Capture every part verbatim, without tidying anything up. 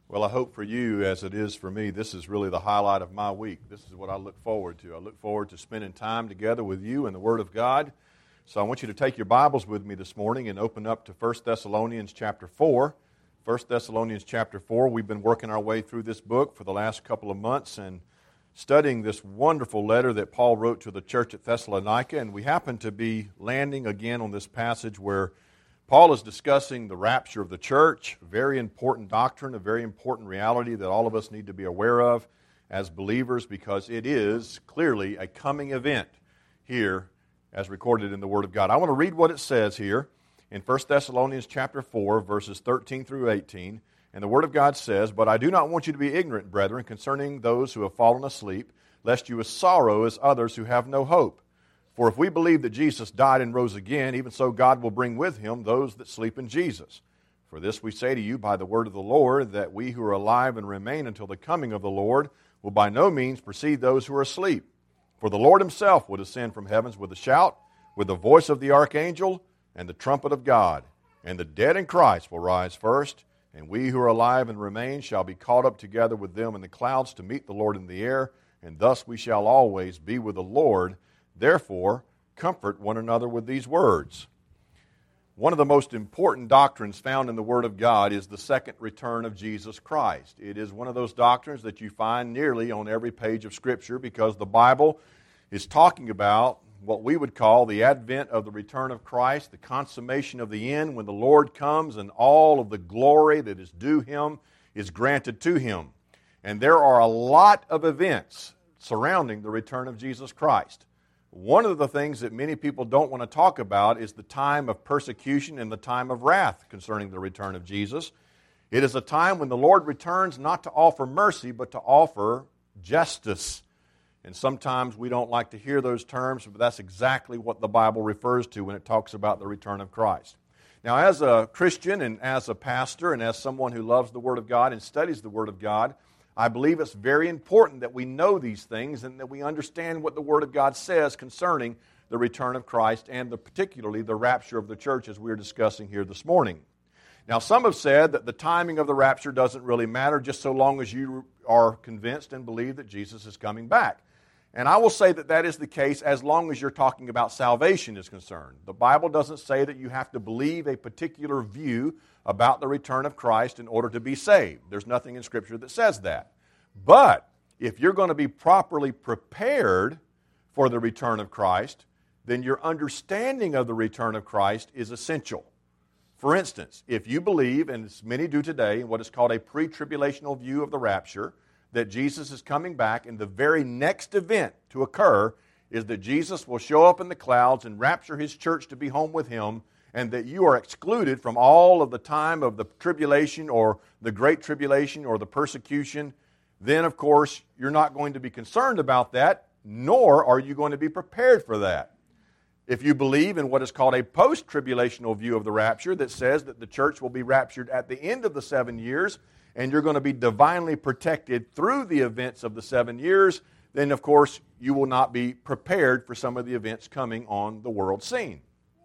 Well, I hope for you, as it is for me, this is really the highlight of my week. This is what I look forward to. I look forward to spending time together with you in the Word of God. So I want you to take your Bibles with me this morning and open up to First Thessalonians chapter four. First Thessalonians chapter four. We've been working our way through this book for the last couple of months and studying this wonderful letter that Paul wrote to the church at Thessalonica. And we happen to be landing again on this passage where Paul is discussing the rapture of the church, a very important doctrine, a very important reality that all of us need to be aware of as believers because it is clearly a coming event here as recorded in the Word of God. I want to read what it says here in First Thessalonians chapter four, verses thirteen through eighteen. And the Word of God says, "But I do not want you to be ignorant, brethren, concerning those who have fallen asleep, lest you sorrow as others who have no hope. For if we believe that Jesus died and rose again, even so God will bring with him those that sleep in Jesus. For this we say to you by the word of the Lord, that we who are alive and remain until the coming of the Lord will by no means precede those who are asleep. For the Lord himself will descend from heavens with a shout, with the voice of the archangel, and the trumpet of God. And the dead in Christ will rise first, and we who are alive and remain shall be caught up together with them in the clouds to meet the Lord in the air, and thus we shall always be with the Lord. Therefore, comfort one another with these words." One of the most important doctrines found in the Word of God is the second return of Jesus Christ. It is one of those doctrines that you find nearly on every page of Scripture because the Bible is talking about what we would call the advent of the return of Christ, the consummation of the end when the Lord comes and all of the glory that is due Him is granted to Him. And there are a lot of events surrounding the return of Jesus Christ. One of the things that many people don't want to talk about is the time of persecution and the time of wrath concerning the return of Jesus. It is a time when the Lord returns not to offer mercy, but to offer justice. And sometimes we don't like to hear those terms, but that's exactly what the Bible refers to when it talks about the return of Christ. Now, as a Christian and as a pastor and as someone who loves the Word of God and studies the Word of God, I believe it's very important that we know these things and that we understand what the Word of God says concerning the return of Christ and the, particularly the rapture of the church as we're discussing here this morning. Now, some have said that the timing of the rapture doesn't really matter just so long as you are convinced and believe that Jesus is coming back. And I will say that that is the case as long as you're talking about salvation is concerned. The Bible doesn't say that you have to believe a particular view about the return of Christ in order to be saved. There's nothing in Scripture that says that. But if you're going to be properly prepared for the return of Christ, then your understanding of the return of Christ is essential. For instance, if you believe, and as many do today, in what is called a pre-tribulational view of the rapture, that Jesus is coming back, and the very next event to occur is that Jesus will show up in the clouds and rapture His church to be home with Him, and that you are excluded from all of the time of the tribulation or the great tribulation or the persecution, then, of course, you're not going to be concerned about that, nor are you going to be prepared for that. If you believe in what is called a post-tribulational view of the rapture that says that the church will be raptured at the end of the seven years, and you're going to be divinely protected through the events of the seven years, then, of course, you will not be prepared for some of the events coming on the world scene.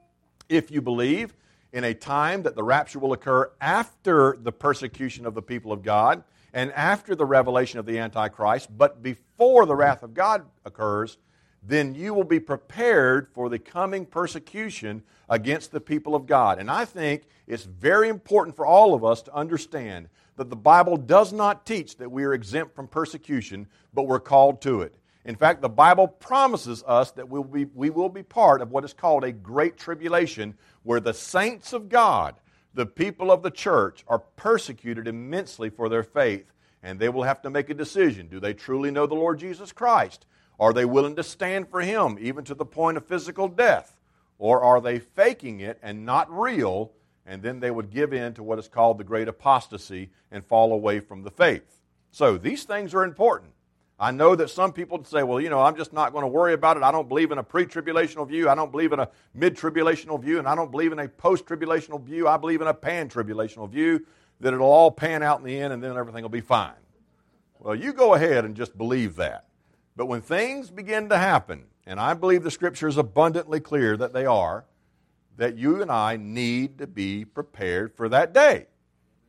If you believe in a time that the rapture will occur after the persecution of the people of God and after the revelation of the Antichrist, but before the wrath of God occurs, then you will be prepared for the coming persecution against the people of God. And I think it's very important for all of us to understand that the Bible does not teach that we are exempt from persecution, but we're called to it. In fact, the Bible promises us that we'll be, we will be part of what is called a great tribulation, where the saints of God, the people of the church, are persecuted immensely for their faith, and they will have to make a decision. Do they truly know the Lord Jesus Christ? Are they willing to stand for Him, even to the point of physical death? Or are they faking it and not real, and then they would give in to what is called the great apostasy and fall away from the faith? So these things are important. I know that some people say, well, you know, I'm just not going to worry about it. I don't believe in a pre-tribulational view. I don't believe in a mid-tribulational view. And I don't believe in a post-tribulational view. I believe in a pan-tribulational view, that it'll all pan out in the end and then everything will be fine. Well, you go ahead and just believe that. But when things begin to happen, and I believe the Scripture is abundantly clear that they are, that you and I need to be prepared for that day.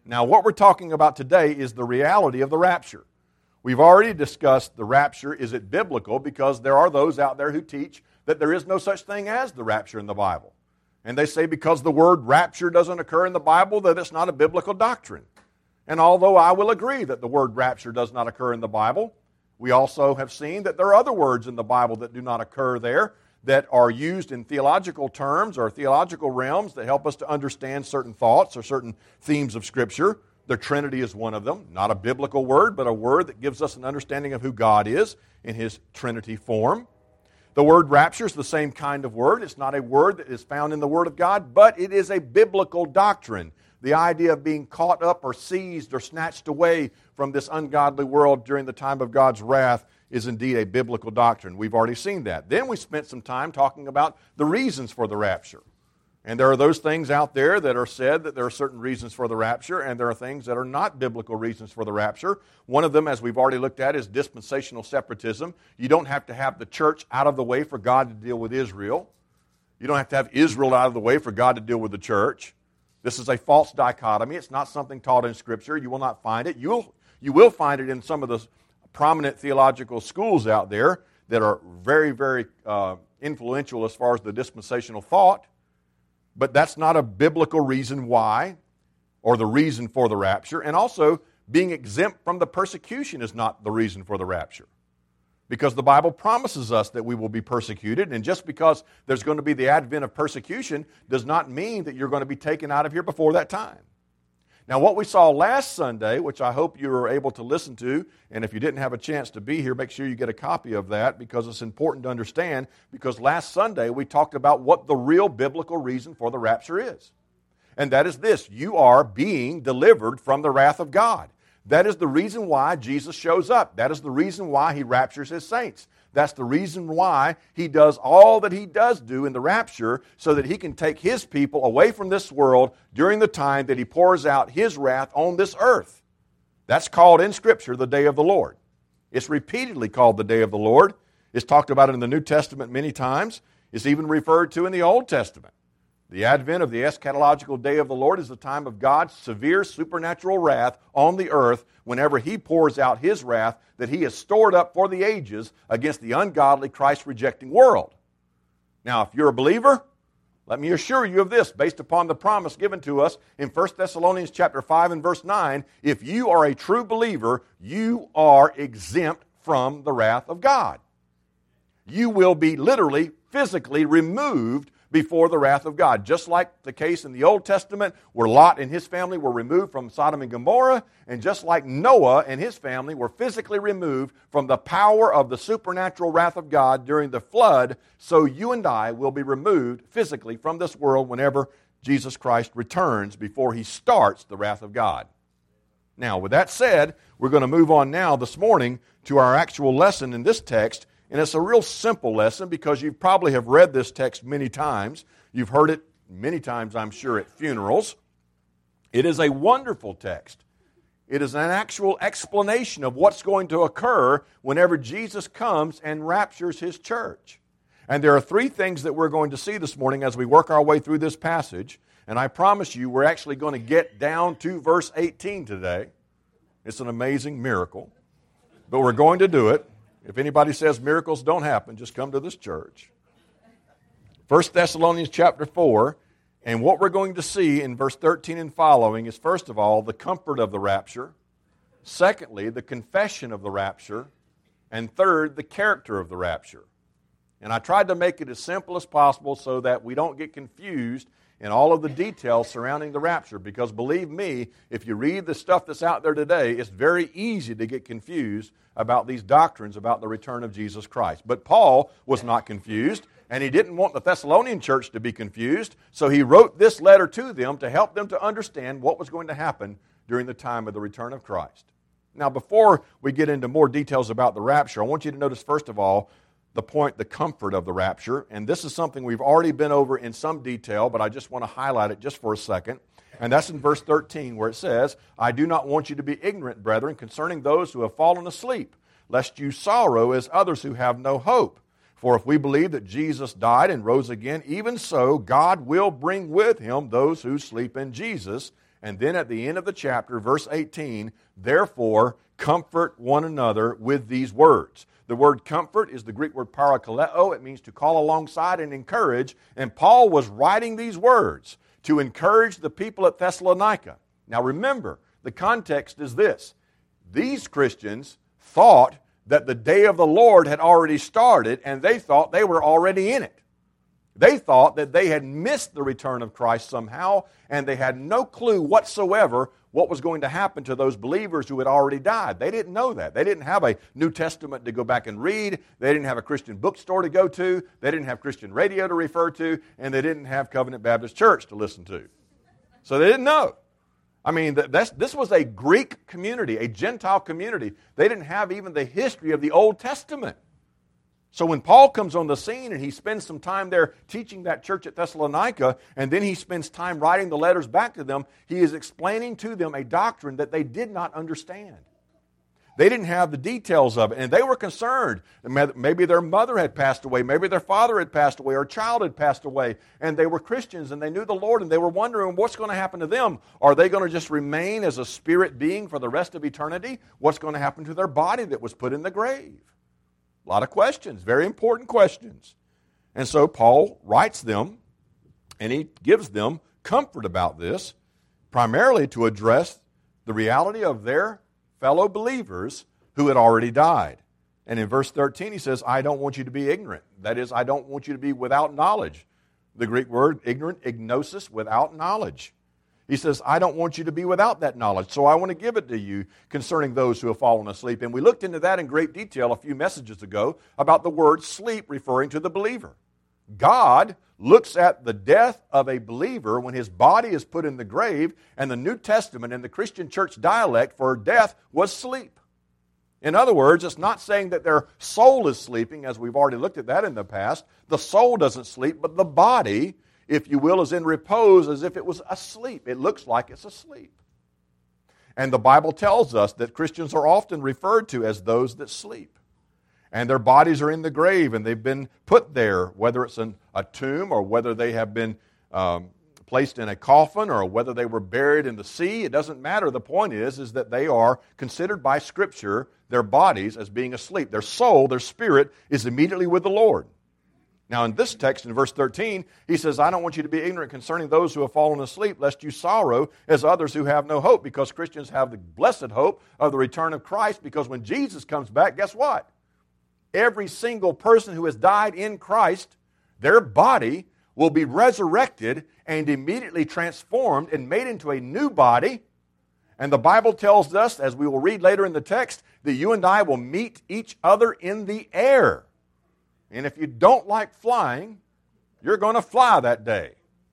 Now, what we're talking about today is the reality of the rapture. We've already discussed the rapture. Is it biblical? Because there are those out there who teach that there is no such thing as the rapture in the Bible. And they say because the word rapture doesn't occur in the Bible, that it's not a biblical doctrine. And although I will agree that the word rapture does not occur in the Bible, we also have seen that there are other words in the Bible that do not occur there that are used in theological terms or theological realms that help us to understand certain thoughts or certain themes of Scripture. The Trinity is one of them. Not a biblical word, but a word that gives us an understanding of who God is in His Trinity form. The word rapture is the same kind of word. It's not a word that is found in the Word of God, but it is a biblical doctrine. The idea of being caught up or seized or snatched away from this ungodly world during the time of God's wrath is indeed a biblical doctrine. We've already seen that. Then we spent some time talking about the reasons for the rapture. And there are those things out there that are said that there are certain reasons for the rapture, and there are things that are not biblical reasons for the rapture. One of them, as we've already looked at, is dispensational separatism. You don't have to have the church out of the way for God to deal with Israel. You don't have to have Israel out of the way for God to deal with the church. This is a false dichotomy. It's not something taught in Scripture. You will not find it. You'll, you will find it in some of the prominent theological schools out there that are very, very uh, influential as far as the dispensational thought. But that's not a biblical reason why, or the reason for the rapture. And also, being exempt from the persecution is not the reason for the rapture. Because the Bible promises us that we will be persecuted, and just because there's going to be the advent of persecution does not mean that you're going to be taken out of here before that time. Now, what we saw last Sunday, which I hope you were able to listen to, and if you didn't have a chance to be here, make sure you get a copy of that because it's important to understand, because last Sunday we talked about what the real biblical reason for the rapture is. And that is this: you are being delivered from the wrath of God. That is the reason why Jesus shows up. That is the reason why He raptures His saints. That's the reason why He does all that He does do in the rapture, so that He can take His people away from this world during the time that He pours out His wrath on this earth. That's called in Scripture the day of the Lord. It's repeatedly called the day of the Lord. It's talked about in the New Testament many times. It's even referred to in the Old Testament. The advent of the eschatological day of the Lord is the time of God's severe supernatural wrath on the earth whenever He pours out His wrath that He has stored up for the ages against the ungodly, Christ-rejecting world. Now, if you're a believer, let me assure you of this, based upon the promise given to us in First Thessalonians chapter five and verse nine, if you are a true believer, you are exempt from the wrath of God. You will be literally, physically removed before the wrath of God. Just like the case in the Old Testament where Lot and his family were removed from Sodom and Gomorrah, and just like Noah and his family were physically removed from the power of the supernatural wrath of God during the flood, so you and I will be removed physically from this world whenever Jesus Christ returns before He starts the wrath of God. Now, with that said, we're going to move on now this morning to our actual lesson in this text. And it's a real simple lesson because you probably have read this text many times. You've heard it many times, I'm sure, at funerals. It is a wonderful text. It is an actual explanation of what's going to occur whenever Jesus comes and raptures His church. And there are three things that we're going to see this morning as we work our way through this passage. And I promise you, we're actually going to get down to verse eighteen today. It's an amazing miracle. But we're going to do it. If anybody says miracles don't happen, just come to this church. First Thessalonians chapter four, and what we're going to see in verse thirteen and following is, first of all, the comfort of the rapture. Secondly, the confession of the rapture. And third, the character of the rapture. And I tried to make it as simple as possible so that we don't get confused in all of the details surrounding the rapture. Because believe me, if you read the stuff that's out there today, it's very easy to get confused about these doctrines about the return of Jesus Christ. But Paul was not confused, and he didn't want the Thessalonian church to be confused, so he wrote this letter to them to help them to understand what was going to happen during the time of the return of Christ. Now, before we get into more details about the rapture, I want you to notice, first of all, the point, the comfort of the rapture. And this is something we've already been over in some detail, but I just want to highlight it just for a second. And that's in verse thirteen where it says, I do not want you to be ignorant, brethren, concerning those who have fallen asleep, lest you sorrow as others who have no hope. For if we believe that Jesus died and rose again, even so God will bring with Him those who sleep in Jesus. And then at the end of the chapter, verse eighteen, therefore comfort one another with these words. The word comfort is the Greek word parakaleo. It means to call alongside and encourage. And Paul was writing these words to encourage the people at Thessalonica. Now remember, the context is this. These Christians thought that the day of the Lord had already started, and they thought they were already in it. They thought that they had missed the return of Christ somehow, and they had no clue whatsoever what was going to happen to those believers who had already died. They didn't know that. They didn't have a New Testament to go back and read. They didn't have a Christian bookstore to go to. They didn't have Christian radio to refer to, and they didn't have Covenant Baptist Church to listen to. So they didn't know. I mean, that's, this was a Greek community, a Gentile community. They didn't have even the history of the Old Testament. So when Paul comes on the scene and he spends some time there teaching that church at Thessalonica, and then he spends time writing the letters back to them, he is explaining to them a doctrine that they did not understand. They didn't have the details of it, and they were concerned. Maybe their mother had passed away, maybe their father had passed away, or a child had passed away, and they were Christians, and they knew the Lord, and they were wondering what's going to happen to them. Are they going to just remain as a spirit being for the rest of eternity? What's going to happen to their body that was put in the grave? A lot of questions, very important questions. And so Paul writes them, and he gives them comfort about this, primarily to address the reality of their fellow believers who had already died. And in verse thirteen he says, I don't want you to be ignorant. That is, I don't want you to be without knowledge. The Greek word, ignorant, ignosis, without knowledge. He says, I don't want you to be without that knowledge, so I want to give it to you concerning those who have fallen asleep. And we looked into that in great detail a few messages ago about the word sleep referring to the believer. God looks at the death of a believer when his body is put in the grave, and the New Testament and the Christian church dialect for death was sleep. In other words, it's not saying that their soul is sleeping, as we've already looked at that in the past. The soul doesn't sleep, but the body, if you will, is in repose as if it was asleep. It looks like it's asleep. And the Bible tells us that Christians are often referred to as those that sleep. And their bodies are in the grave, and they've been put there, whether it's in a tomb or whether they have been um, placed in a coffin or whether they were buried in the sea. It doesn't matter. The point is, is that they are considered by Scripture, their bodies, as being asleep. Their soul, their spirit, is immediately with the Lord. Now in this text, in verse thirteen, he says, I don't want you to be ignorant concerning those who have fallen asleep, lest you sorrow as others who have no hope, because Christians have the blessed hope of the return of Christ, because when Jesus comes back, guess what? Every single person who has died in Christ, their body will be resurrected and immediately transformed and made into a new body. And the Bible tells us, as we will read later in the text, that you and I will meet each other in the air. And if you don't like flying, you're going to fly that day.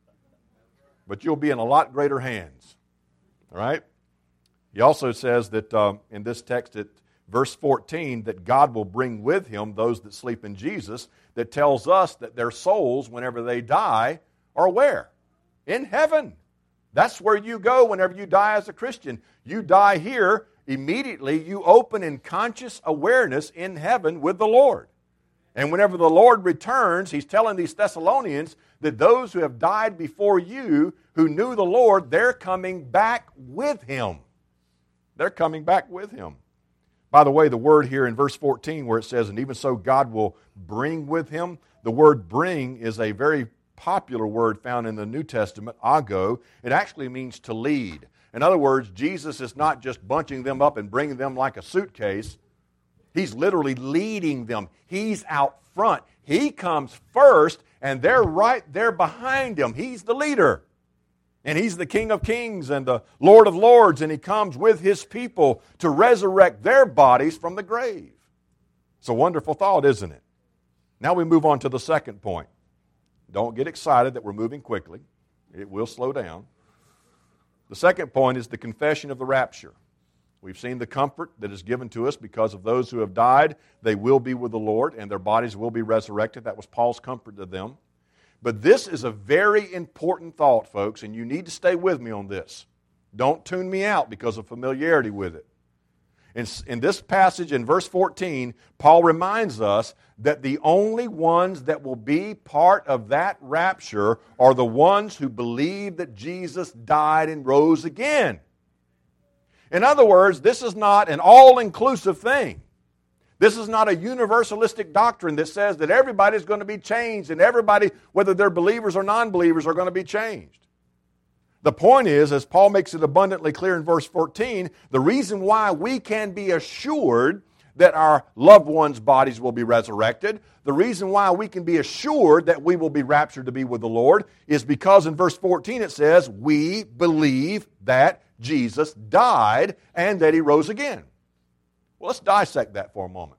But you'll be in a lot greater hands. All right? He also says that um, in this text, at verse fourteen, that God will bring with Him those that sleep in Jesus, that tells us that their souls, whenever they die, are where? In heaven. That's where you go whenever you die as a Christian. You die here, immediately you open in conscious awareness in heaven with the Lord. And whenever the Lord returns, He's telling these Thessalonians that those who have died before you, who knew the Lord, they're coming back with Him. They're coming back with Him. By the way, the word here in verse fourteen where it says, and even so God will bring with Him, the word bring is a very popular word found in the New Testament, ago. It actually means to lead. In other words, Jesus is not just bunching them up and bringing them like a suitcase. He's literally leading them. He's out front. He comes first, and they're right there behind Him. He's the leader. And He's the King of Kings and the Lord of Lords, and He comes with His people to resurrect their bodies from the grave. It's a wonderful thought, isn't it? Now we move on to the second point. Don't get excited that we're moving quickly. It will slow down. The second point is the confession of the rapture. We've seen the comfort that is given to us because of those who have died. They will be with the Lord, and their bodies will be resurrected. That was Paul's comfort to them. But this is a very important thought, folks, and you need to stay with me on this. Don't tune me out because of familiarity with it. In, in this passage, in verse fourteen, Paul reminds us that the only ones that will be part of that rapture are the ones who believe that Jesus died and rose again. In other words, this is not an all-inclusive thing. This is not a universalistic doctrine that says that everybody's going to be changed and everybody, whether they're believers or non-believers, are going to be changed. The point is, as Paul makes it abundantly clear in verse fourteen, the reason why we can be assured that our loved ones' bodies will be resurrected, the reason why we can be assured that we will be raptured to be with the Lord, is because in verse fourteen it says, we believe that Jesus died and that He rose again. Well, let's dissect that for a moment.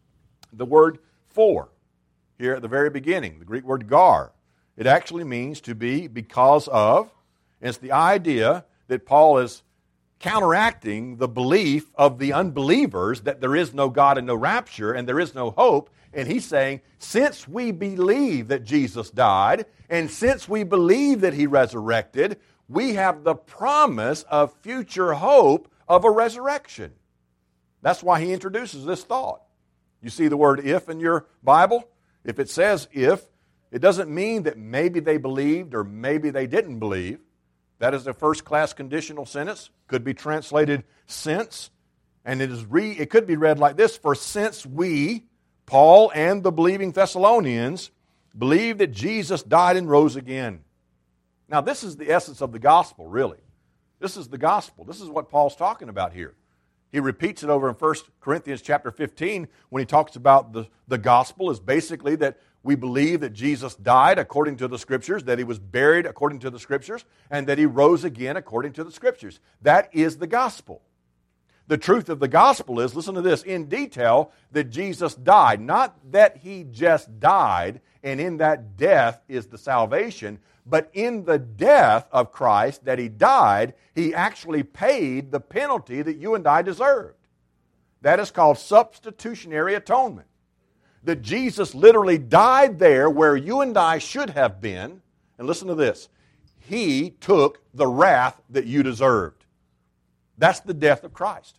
The word for, here at the very beginning, the Greek word gar, it actually means to be because of. And it's the idea that Paul is counteracting the belief of the unbelievers that there is no God and no rapture and there is no hope. And he's saying, since we believe that Jesus died and since we believe that He resurrected, we have the promise of future hope of a resurrection. That's why he introduces this thought. You see the word if in your Bible? If it says if, it doesn't mean that maybe they believed or maybe they didn't believe. That is a first-class conditional sentence. Could be translated since. And it is re, it could be read like this: for since we, Paul and the believing Thessalonians, believe that Jesus died and rose again. Now this is the essence of the gospel, really. This is the gospel. This is what Paul's talking about here. He repeats it over in First Corinthians chapter fifteen when he talks about the, the gospel is basically that we believe that Jesus died according to the Scriptures, that He was buried according to the Scriptures, and that He rose again according to the Scriptures. That is the gospel. The truth of the gospel is, listen to this, in detail, that Jesus died. Not that He just died, and in that death is the salvation, but in the death of Christ, that He died, He actually paid the penalty that you and I deserved. That is called substitutionary atonement. That Jesus literally died there where you and I should have been. And listen to this. He took the wrath that you deserved. That's the death of Christ.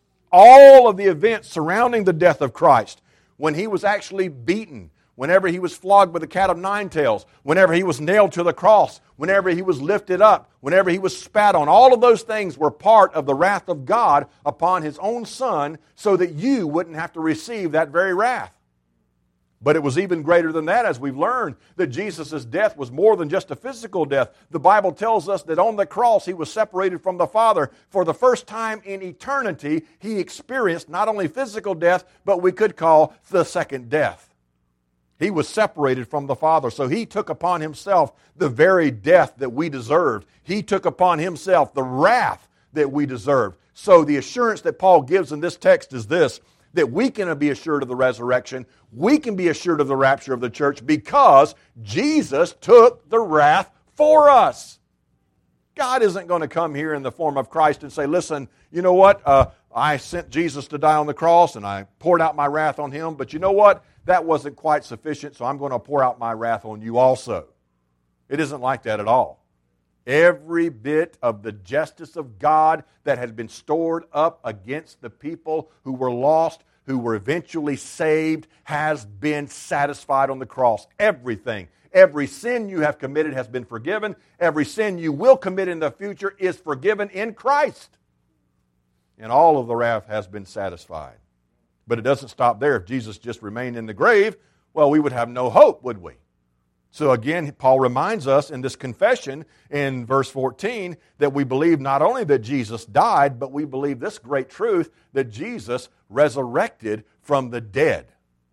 All of the events surrounding the death of Christ, when He was actually beaten, whenever He was flogged with a cat of nine tails, whenever He was nailed to the cross, whenever He was lifted up, whenever He was spat on, all of those things were part of the wrath of God upon His own Son so that you wouldn't have to receive that very wrath. But it was even greater than that, as we've learned, that Jesus' death was more than just a physical death. The Bible tells us that on the cross He was separated from the Father. For the first time in eternity, He experienced not only physical death, but we could call the second death. He was separated from the Father, so He took upon Himself the very death that we deserved. He took upon Himself the wrath that we deserved. So the assurance that Paul gives in this text is this, that we can be assured of the resurrection, we can be assured of the rapture of the church because Jesus took the wrath for us. God isn't going to come here in the form of Christ and say, listen, you know what, uh, I sent Jesus to die on the cross and I poured out my wrath on Him, but you know what, that wasn't quite sufficient, so I'm going to pour out my wrath on you also. It isn't like that at all. Every bit of the justice of God that had been stored up against the people who were lost, who were eventually saved, has been satisfied on the cross. Everything. Every sin you have committed has been forgiven. Every sin you will commit in the future is forgiven in Christ. And all of the wrath has been satisfied. But it doesn't stop there. If Jesus just remained in the grave, well, we would have no hope, would we? So again, Paul reminds us in this confession in verse fourteen that we believe not only that Jesus died, but we believe this great truth that Jesus resurrected from the dead.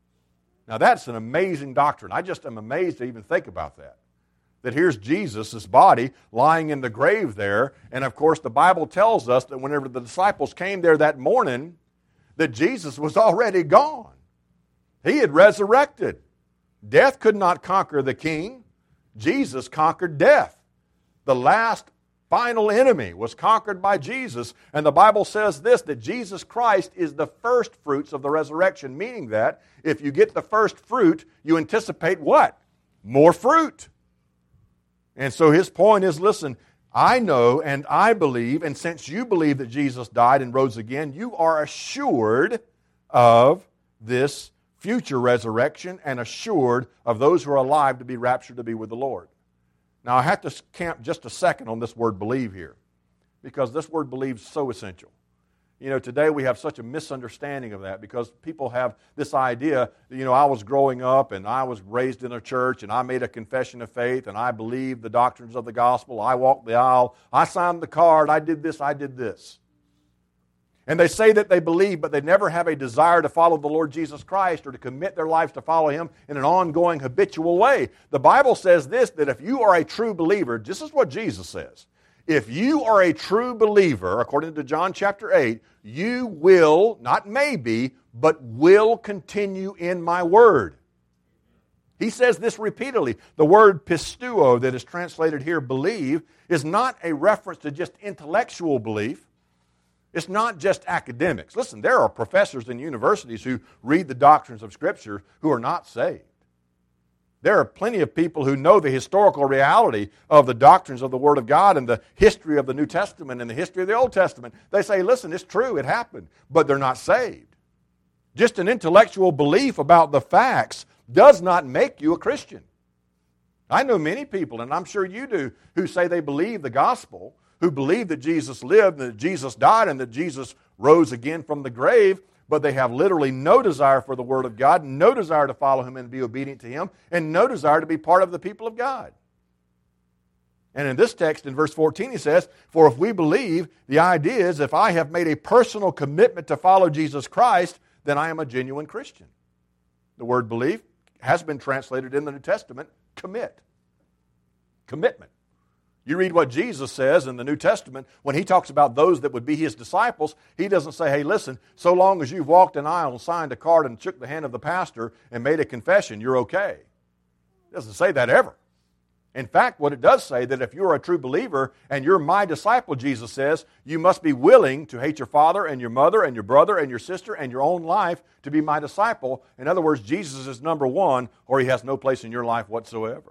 Now that's an amazing doctrine. I just am amazed to even think about that. That here's Jesus' body lying in the grave there, and of course the Bible tells us that whenever the disciples came there that morning, that Jesus was already gone. He had resurrected. Death could not conquer the king. Jesus conquered death. The last final enemy was conquered by Jesus. And the Bible says this, that Jesus Christ is the first fruits of the resurrection, meaning that if you get the first fruit, you anticipate what? More fruit. And so his point is, listen, I know and I believe, and since you believe that Jesus died and rose again, you are assured of this future resurrection and assured of those who are alive to be raptured to be with the Lord. Now, I have to camp just a second on this word believe here, because this word believe is so essential. You know, today we have such a misunderstanding of that because people have this idea, you know, I was growing up and I was raised in a church and I made a confession of faith and I believed the doctrines of the gospel. I walked the aisle. I signed the card. I did this. I did this. And they say that they believe, but they never have a desire to follow the Lord Jesus Christ or to commit their lives to follow Him in an ongoing, habitual way. The Bible says this, that if you are a true believer, this is what Jesus says. If you are a true believer, according to John chapter eight, you will, not maybe, but will continue in my word. He says this repeatedly. The word pistuo that is translated here, believe, is not a reference to just intellectual belief. It's not just academics. Listen, there are professors in universities who read the doctrines of Scripture who are not saved. There are plenty of people who know the historical reality of the doctrines of the Word of God and the history of the New Testament and the history of the Old Testament. They say, listen, it's true, it happened, but they're not saved. Just an intellectual belief about the facts does not make you a Christian. I know many people, and I'm sure you do, who say they believe the gospel, who believe that Jesus lived, that Jesus died, and that Jesus rose again from the grave, but they have literally no desire for the Word of God, no desire to follow Him and be obedient to Him, and no desire to be part of the people of God. And in this text, in verse fourteen, he says, for if we believe, the idea is if I have made a personal commitment to follow Jesus Christ, then I am a genuine Christian. The word believe has been translated in the New Testament, commit. Commitment. You read what Jesus says in the New Testament when He talks about those that would be His disciples. He doesn't say, hey, listen, so long as you've walked an aisle and signed a card and shook the hand of the pastor and made a confession, you're okay. He doesn't say that ever. In fact, what it does say that if you're a true believer and you're my disciple, Jesus says, you must be willing to hate your father and your mother and your brother and your sister and your own life to be my disciple. In other words, Jesus is number one, or He has no place in your life whatsoever.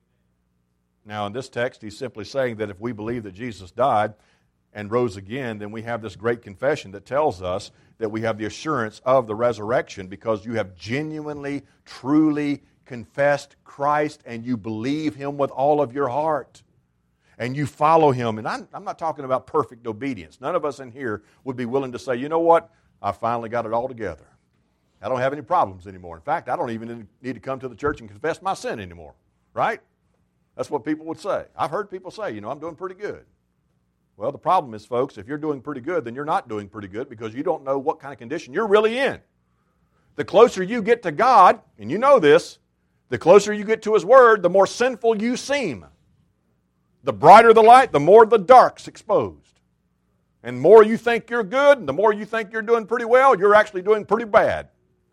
Now, in this text, he's simply saying that if we believe that Jesus died and rose again, then we have this great confession that tells us that we have the assurance of the resurrection because you have genuinely, truly confessed Christ and you believe Him with all of your heart. And you follow Him. And I'm, I'm not talking about perfect obedience. None of us in here would be willing to say, you know what, I finally got it all together. I don't have any problems anymore. In fact, I don't even need to come to the church and confess my sin anymore. Right? That's what people would say. I've heard people say, you know, I'm doing pretty good. Well, the problem is, folks, if you're doing pretty good, then you're not doing pretty good because you don't know what kind of condition you're really in. The closer you get to God, and you know this, the closer you get to His Word, the more sinful you seem. The brighter the light, the more the dark's exposed. And the more you think you're good, and the more you think you're doing pretty well, you're actually doing pretty bad.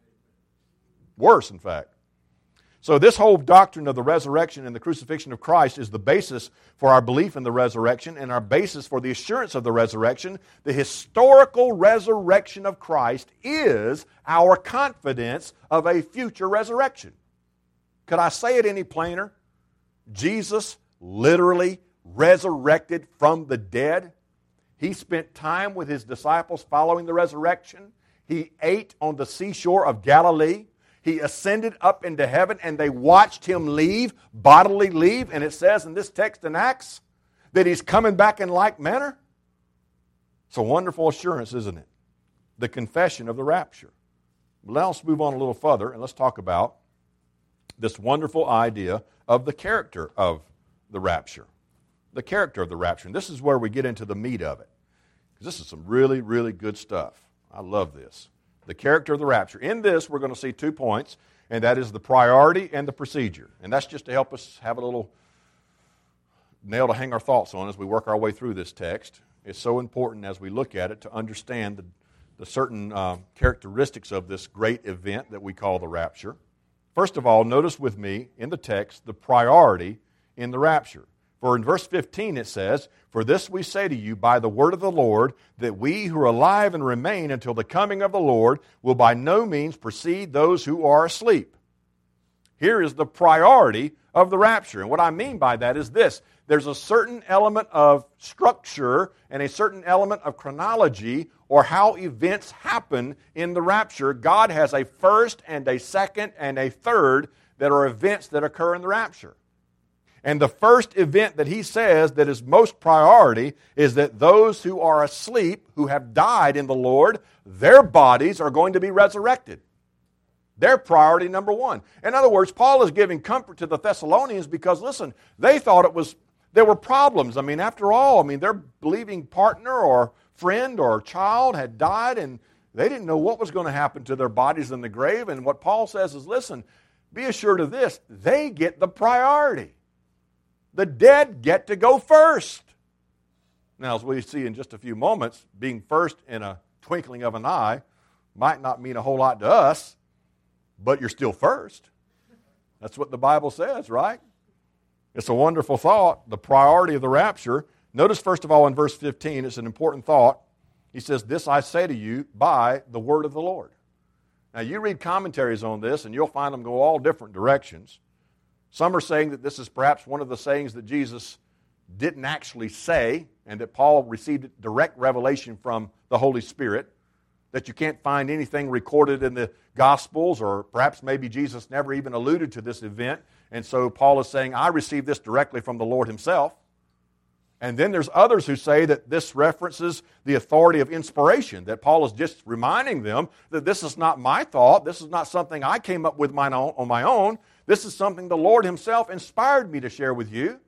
Worse, in fact. So this whole doctrine of the resurrection and the crucifixion of Christ is the basis for our belief in the resurrection and our basis for the assurance of the resurrection. The historical resurrection of Christ is our confidence of a future resurrection. Could I say it any plainer? Jesus literally resurrected from the dead. He spent time with His disciples following the resurrection. He ate on the seashore of Galilee. He ascended up into heaven and they watched Him leave, bodily leave. And it says in this text in Acts that He's coming back in like manner. It's a wonderful assurance, isn't it? The confession of the rapture. Now let's move on a little further and let's talk about this wonderful idea of the character of the rapture. The character of the rapture. And this is where we get into the meat of it. Because this is some really, really good stuff. I love this. The character of the rapture. In this, we're going to see two points, and that is the priority and the procedure. And that's just to help us have a little nail to hang our thoughts on as we work our way through this text. It's so important as we look at it to understand the, the certain uh, characteristics of this great event that we call the rapture. First of all, notice with me in the text the priority in the rapture. For in verse fifteen it says, for this we say to you by the word of the Lord, that we who are alive and remain until the coming of the Lord will by no means precede those who are asleep. Here is the priority of the rapture. And what I mean by that is this. There's a certain element of structure and a certain element of chronology or how events happen in the rapture. God has a first and a second and a third that are events that occur in the rapture. And the first event that he says that is most priority is that those who are asleep, who have died in the Lord, their bodies are going to be resurrected. They're priority number one. In other words, Paul is giving comfort to the Thessalonians because, listen, they thought it was, there were problems. I mean, after all, I mean, their believing partner or friend or child had died and they didn't know what was going to happen to their bodies in the grave. And what Paul says is, listen, be assured of this, they get the priority. The dead get to go first. Now, as we see in just a few moments, being first in a twinkling of an eye might not mean a whole lot to us, but you're still first. That's what the Bible says, right? It's a wonderful thought, the priority of the rapture. Notice, first of all, in verse fifteen, it's an important thought. He says, "This I say to you by the word of the Lord." Now, you read commentaries on this, and you'll find them go all different directions. Some are saying that this is perhaps one of the sayings that Jesus didn't actually say, and that Paul received direct revelation from the Holy Spirit, that you can't find anything recorded in the Gospels, or perhaps maybe Jesus never even alluded to this event, and so Paul is saying, I received this directly from the Lord himself. And then there's others who say that this references the authority of inspiration, that Paul is just reminding them that this is not my thought, this is not something I came up with my own, on my own, this is something the Lord himself inspired me to share with you.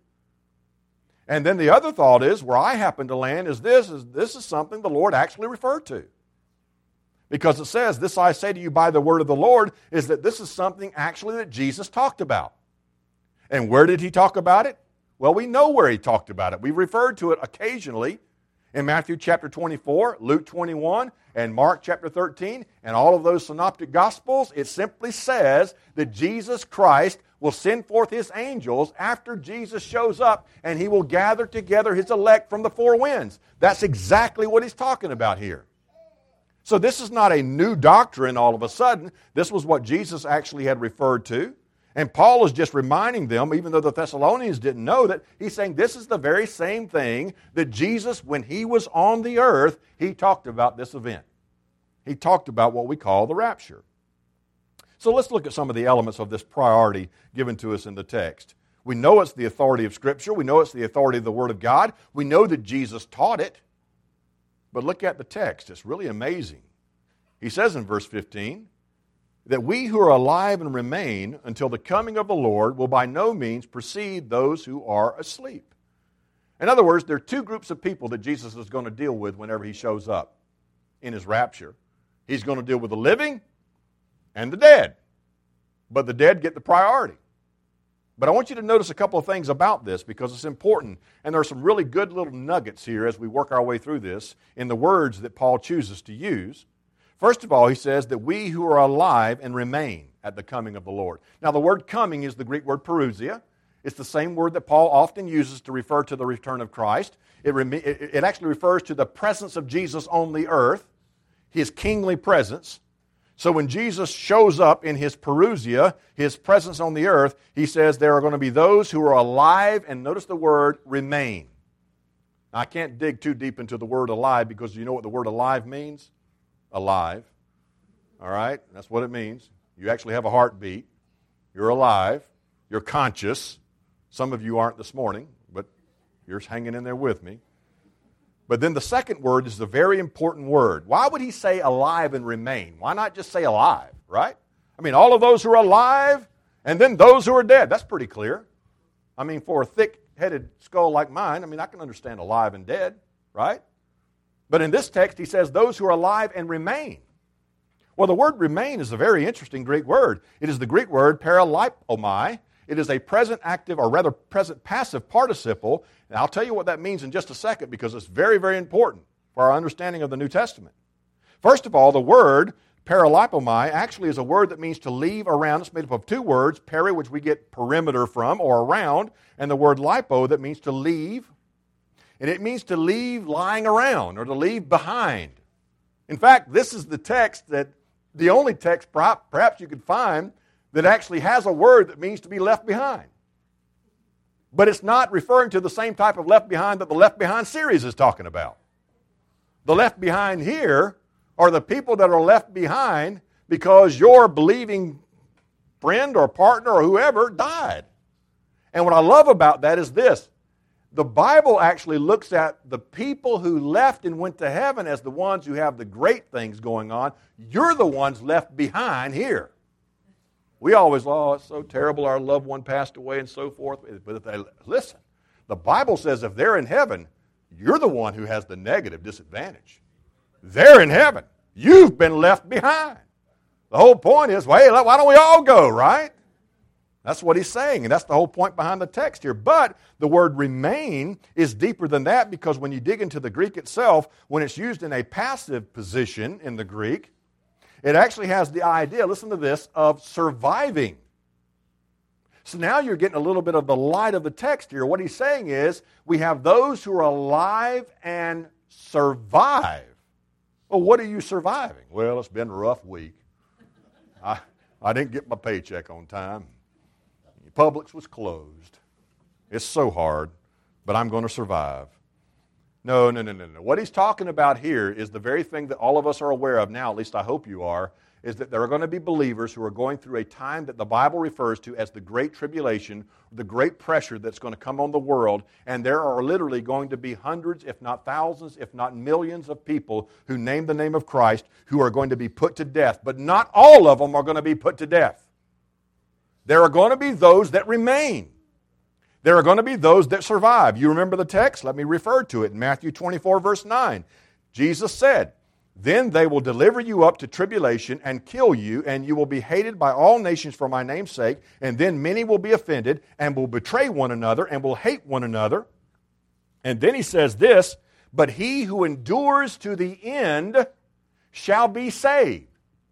And then the other thought is, where I happen to land, is this, is this is something the Lord actually referred to. Because it says, this I say to you by the word of the Lord, is that this is something actually that Jesus talked about. And where did he talk about it? Well, we know where he talked about it. We've referred to it occasionally in Matthew chapter twenty-four, Luke twenty-one, and Mark chapter thirteen, and all of those synoptic gospels. It simply says that Jesus Christ will send forth his angels after Jesus shows up, and he will gather together his elect from the four winds. That's exactly what he's talking about here. So this is not a new doctrine all of a sudden. This was what Jesus actually had referred to. And Paul is just reminding them, even though the Thessalonians didn't know that, he's saying this is the very same thing that Jesus, when he was on the earth, he talked about this event. He talked about what we call the rapture. So let's look at some of the elements of this priority given to us in the text. We know it's the authority of Scripture. We know it's the authority of the Word of God. We know that Jesus taught it. But look at the text. It's really amazing. He says in verse fifteen, that we who are alive and remain until the coming of the Lord will by no means precede those who are asleep. In other words, there are two groups of people that Jesus is going to deal with whenever he shows up in his rapture. He's going to deal with the living and the dead. But the dead get the priority. But I want you to notice a couple of things about this because it's important. And there are some really good little nuggets here as we work our way through this in the words that Paul chooses to use. First of all, he says that we who are alive and remain at the coming of the Lord. Now, the word coming is the Greek word parousia. It's the same word that Paul often uses to refer to the return of Christ. It, rem- it actually refers to the presence of Jesus on the earth, his kingly presence. So when Jesus shows up in his parousia, his presence on the earth, he says there are going to be those who are alive, and notice the word remain. Now, I can't dig too deep into the word alive because you know what the word alive means? Alive. All right? That's what it means. You actually have a heartbeat. You're alive. You're conscious. Some of you aren't this morning, but you're hanging in there with me. But then the second word is the very important word. Why would he say alive and remain? Why not just say alive, right? I mean, all of those who are alive and then those who are dead. That's pretty clear. I mean, for a thick-headed skull like mine, I mean, I can understand alive and dead, right? But in this text, he says those who are alive and remain. Well, the word remain is a very interesting Greek word. It is the Greek word paralipomai. It is a present active, or rather present passive participle. And I'll tell you what that means in just a second because it's very, very important for our understanding of the New Testament. First of all, the word paralipomai actually is a word that means to leave around. It's made up of two words, peri, which we get perimeter from, or around, and the word lipo that means to leave. And it means to leave lying around or to leave behind. In fact, this is the text that, the only text perhaps you could find that actually has a word that means to be left behind. But it's not referring to the same type of left behind that the Left Behind series is talking about. The left behind here are the people that are left behind because your believing friend or partner or whoever died. And what I love about that is this. The Bible actually looks at the people who left and went to heaven as the ones who have the great things going on. You're the ones left behind here. We always, oh, it's so terrible, our loved one passed away and so forth. But if they, listen, the Bible says if they're in heaven, you're the one who has the negative disadvantage. They're in heaven. You've been left behind. The whole point is, well, hey, why don't we all go, right? That's what he's saying, and that's the whole point behind the text here. But the word remain is deeper than that, because when you dig into the Greek itself, when it's used in a passive position in the Greek, it actually has the idea, listen to this, of surviving. So now you're getting a little bit of the light of the text here. What he's saying is, we have those who are alive and survive. Well, what are you surviving? Well, it's been a rough week. I, I didn't get my paycheck on time. Publix was closed. It's so hard, but I'm going to survive. No, no, no, no, no. What he's talking about here is the very thing that all of us are aware of now, at least I hope you are, is that there are going to be believers who are going through a time that the Bible refers to as the Great Tribulation, the great pressure that's going to come on the world, and there are literally going to be hundreds, if not thousands, if not millions of people who name the name of Christ who are going to be put to death, but not all of them are going to be put to death. There are going to be those that remain. There are going to be those that survive. You remember the text? Let me refer to it in Matthew twenty-four, verse nine. Jesus said, "Then they will deliver you up to tribulation and kill you, and you will be hated by all nations for my name's sake, and then many will be offended and will betray one another and will hate one another." And then he says this, "But he who endures to the end shall be saved."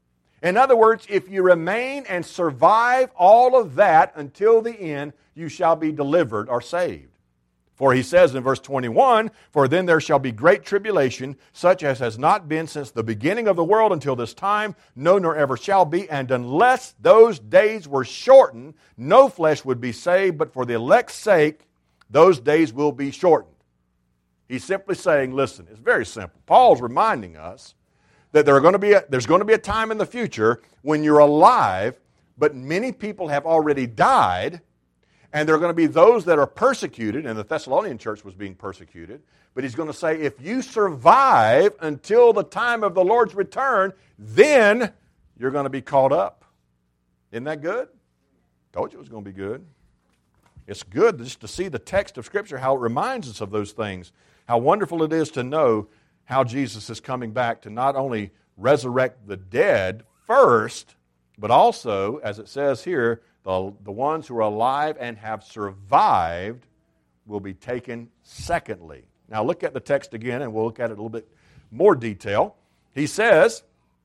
In other words, if you remain and survive all of that until the end, you shall be delivered or saved. For he says in verse twenty-one, "For then there shall be great tribulation, such as has not been since the beginning of the world until this time, no, nor ever shall be. And unless those days were shortened, no flesh would be saved, but for the elect's sake, those days will be shortened." He's simply saying, listen, it's very simple. Paul's reminding us that there are going to be a, there's going to be a time in the future when you're alive, but many people have already died, and there are going to be those that are persecuted, and the Thessalonian church was being persecuted. But he's going to say, if you survive until the time of the Lord's return, then you're going to be caught up. Isn't that good? Told you it was going to be good. It's good just to see the text of Scripture, how it reminds us of those things. How wonderful it is to know how Jesus is coming back to not only resurrect the dead first, but also, as it says here, the, the ones who are alive and have survived will be taken secondly. Now look at the text again, and we'll look at it in a little bit more detail. He says,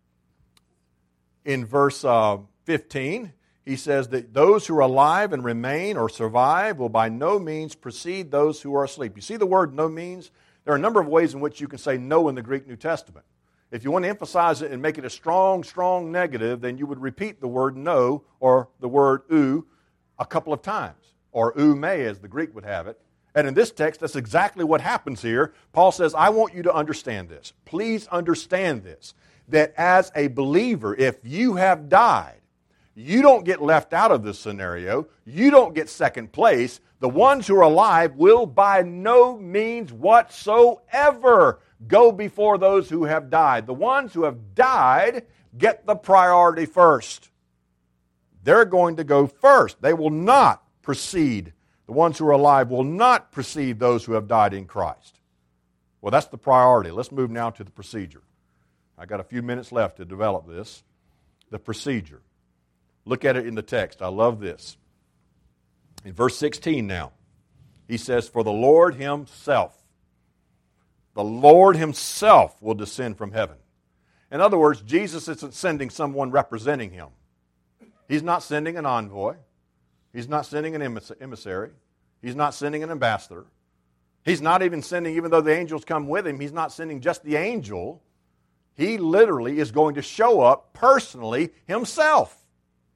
in verse uh, fifteen, he says that those who are alive and remain or survive will by no means precede those who are asleep. You see the word no means? There are a number of ways in which you can say no in the Greek New Testament. If you want to emphasize it and make it a strong, strong negative, then you would repeat the word no or the word ou a couple of times, or ou me as the Greek would have it. And in this text, that's exactly what happens here. Paul says, I want you to understand this. Please understand this, that as a believer, if you have died, you don't get left out of this scenario. You don't get second place. The ones who are alive will by no means whatsoever go before those who have died. The ones who have died get the priority first. They're going to go first. They will not precede. The ones who are alive will not precede those who have died in Christ. Well, that's the priority. Let's move now to the procedure. I got a few minutes left to develop this. The procedure. Look at it in the text. I love this. In verse sixteen now, he says, "For the Lord Himself, the Lord Himself will descend from heaven." In other words, Jesus isn't sending someone representing Him. He's not sending an envoy. He's not sending an emissary. He's not sending an ambassador. He's not even sending, even though the angels come with Him, He's not sending just the angel. He literally is going to show up personally Himself.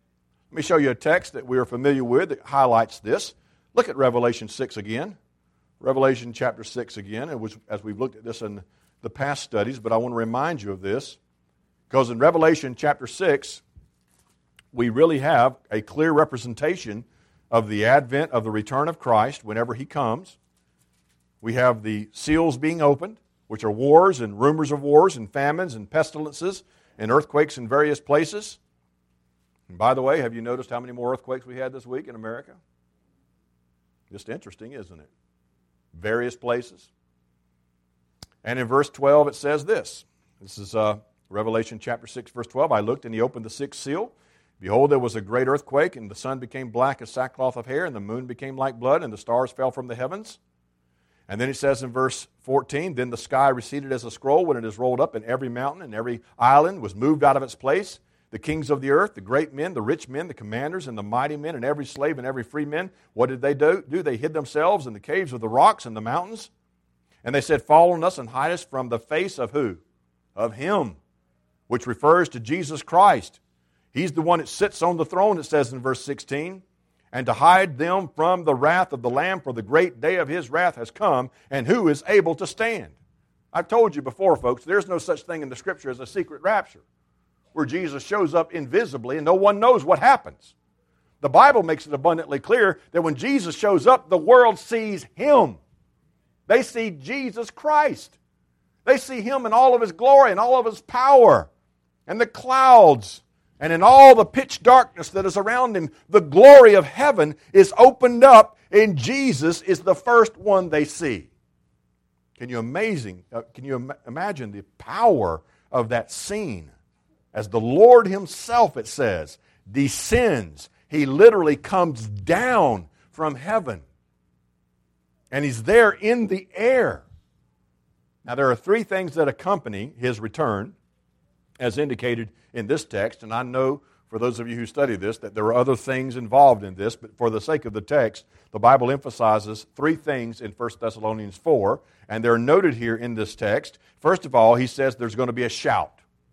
Let me show you a text that we are familiar with that highlights this. Look at Revelation six again. Revelation chapter six again. It was, as we've looked at this in the past studies, but I want to remind you of this. Because in Revelation chapter six, we really have a clear representation of the advent of the return of Christ whenever He comes. We have the seals being opened, which are wars and rumors of wars and famines and pestilences and earthquakes in various places. And by the way, have you noticed how many more earthquakes we had this week in America? Just interesting, isn't it? Various places. And in verse twelve it says this. This is uh, Revelation chapter six, verse twelve. I looked and He opened the sixth seal. Behold, there was a great earthquake, and the sun became black as sackcloth of hair, and the moon became like blood, and the stars fell from the heavens. And then it says in verse fourteen, then the sky receded as a scroll when it is rolled up, and every mountain and every island was moved out of its place. The kings of the earth, the great men, the rich men, the commanders, and the mighty men, and every slave and every free man, what did they do? do? They hid themselves in the caves of the rocks and the mountains. And they said, fall on us and hide us from the face of who? Of Him, which refers to Jesus Christ. He's the one that sits on the throne, it says in verse sixteen. And to hide them from the wrath of the Lamb, for the great day of His wrath has come, and who is able to stand? I've told you before, folks, there's no such thing in the Scripture as a secret rapture, where Jesus shows up invisibly and no one knows what happens. The Bible makes it abundantly clear that when Jesus shows up, the world sees Him. They see Jesus Christ. They see Him in all of His glory and all of His power. And the clouds and in all the pitch darkness that is around Him, the glory of heaven is opened up, and Jesus is the first one they see. Can you amazing? Uh, can you im- imagine the power of that scene? As the Lord Himself, it says, descends. He literally comes down from heaven. And He's there in the air. Now, there are three things that accompany His return, as indicated in this text. And I know, for those of you who study this, that there are other things involved in this. But for the sake of the text, the Bible emphasizes three things in First Thessalonians four. And they're noted here in this text. First of all, he says there's going to be a shout.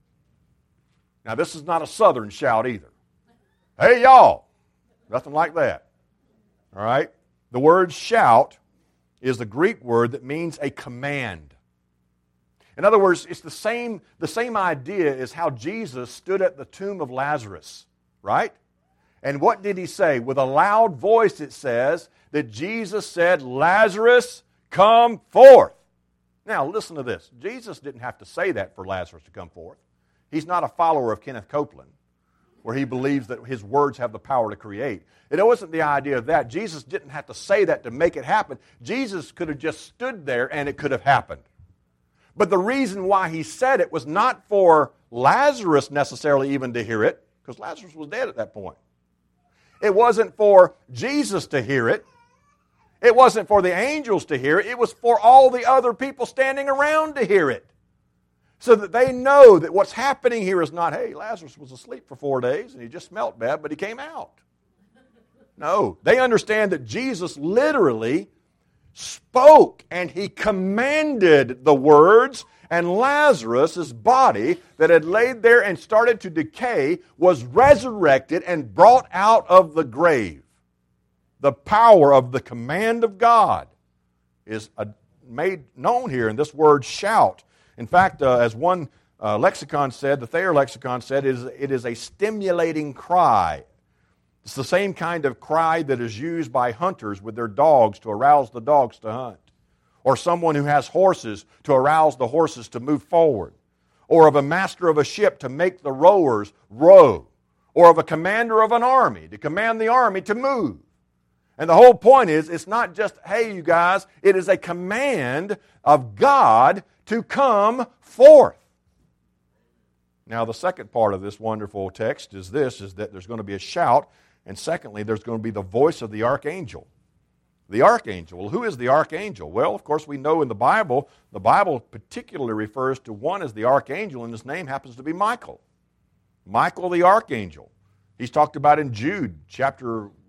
Now, this is not a southern shout either. Hey, y'all. Nothing like that. All right? The word shout is the Greek word that means a command. In other words, it's the same, the same idea as how Jesus stood at the tomb of Lazarus, right? And what did He say? With a loud voice, it says, that Jesus said, Lazarus, come forth. Now, listen to this. Jesus didn't have to say that for Lazarus to come forth. He's not a follower of Kenneth Copeland, where he believes that his words have the power to create. It wasn't the idea of that. Jesus didn't have to say that to make it happen. Jesus could have just stood there and it could have happened. But the reason why He said it was not for Lazarus necessarily even to hear it, because Lazarus was dead at that point. It wasn't for Jesus to hear it. It wasn't for the angels to hear it. It was for all the other people standing around to hear it. So that they know that what's happening here is not, hey, Lazarus was asleep for four days and he just smelt bad, but he came out. No, they understand that Jesus literally spoke and He commanded the words, and Lazarus' body that had laid there and started to decay was resurrected and brought out of the grave. The power of the command of God is made known here in this word shout. In fact, uh, as one uh, lexicon said, the Thayer lexicon said, it is, it is a stimulating cry. It's the same kind of cry that is used by hunters with their dogs to arouse the dogs to hunt. Or someone who has horses to arouse the horses to move forward. Or of a master of a ship to make the rowers row. Or of a commander of an army to command the army to move. And the whole point is, it's not just, hey, you guys, it is a command of God to come forth. Now, the second part of this wonderful text is this, is that there's going to be a shout, and secondly, there's going to be the voice of the archangel. The archangel. Well, who is the archangel? Well, of course, we know in the Bible, the Bible particularly refers to one as the archangel, and his name happens to be Michael. Michael the archangel. He's talked about in Jude, chapter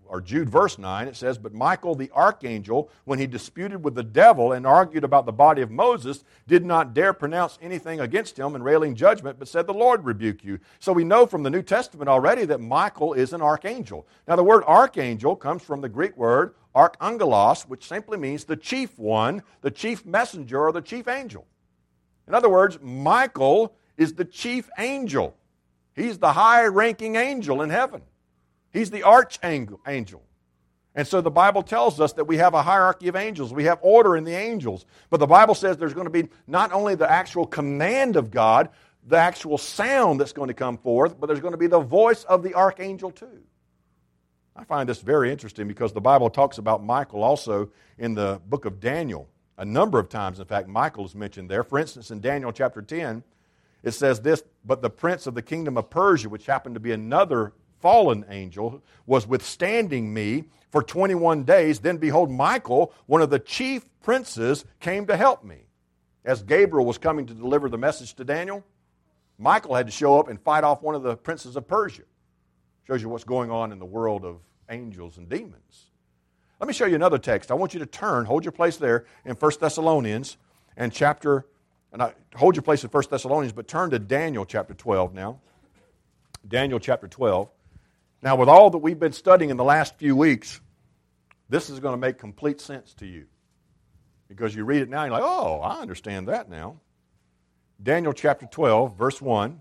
or Jude verse nine, it says, "But Michael the archangel, when he disputed with the devil and argued about the body of Moses, did not dare pronounce anything against him in railing judgment, but said, 'The Lord rebuke you.'" So we know from the New Testament already that Michael is an archangel. Now the word archangel comes from the Greek word archangelos, which simply means the chief one, the chief messenger, or the chief angel. In other words, Michael is the chief angel. He's the high-ranking angel in heaven. He's the archangel. And so the Bible tells us that we have a hierarchy of angels. We have order in the angels. But the Bible says there's going to be not only the actual command of God, the actual sound that's going to come forth, but there's going to be the voice of the archangel too. I find this very interesting because the Bible talks about Michael also in the book of Daniel. A number of times, in fact, Michael is mentioned there. For instance, in Daniel chapter ten, it says this, "But the prince of the kingdom of Persia," which happened to be another fallen angel, "was withstanding me for twenty-one days. Then behold, Michael, one of the chief princes, came to help me." As Gabriel was coming to deliver the message to Daniel, Michael had to show up and fight off one of the princes of Persia. Shows you what's going on in the world of angels and demons. Let me show you another text. I want you to turn, hold your place there in First Thessalonians and chapter, and I, hold your place in First Thessalonians, but turn to Daniel chapter twelve now. Daniel chapter twelve. Now, with all that we've been studying in the last few weeks, this is going to make complete sense to you. Because you read it now and you're like, oh, I understand that now. Daniel chapter twelve, verse one.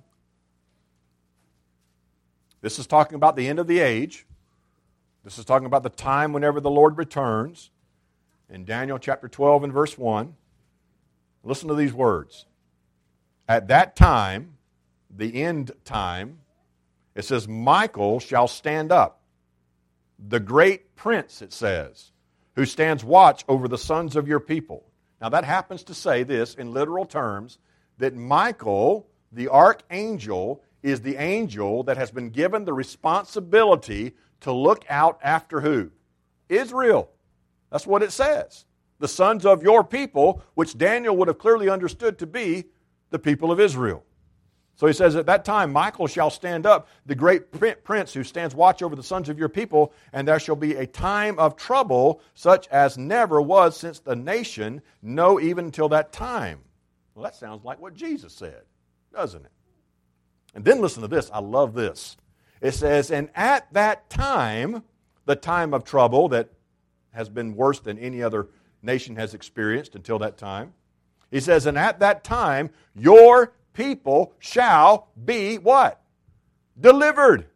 This is talking about the end of the age. This is talking about the time whenever the Lord returns. In Daniel chapter twelve and verse one, listen to these words. "At that time," the end time, it says, "Michael shall stand up, the great prince," it says, "who stands watch over the sons of your people." Now that happens to say this in literal terms, that Michael, the archangel, is the angel that has been given the responsibility to look out after who? Israel. That's what it says. The sons of your people, which Daniel would have clearly understood to be the people of Israel. So he says, "At that time Michael shall stand up, the great prince who stands watch over the sons of your people, and there shall be a time of trouble such as never was since the nation, no, even until that time." Well, that sounds like what Jesus said, doesn't it? And then listen to this. I love this. It says, "And at that time," the time of trouble that has been worse than any other nation has experienced until that time. He says, "And at that time, your people shall be" what? Delivered.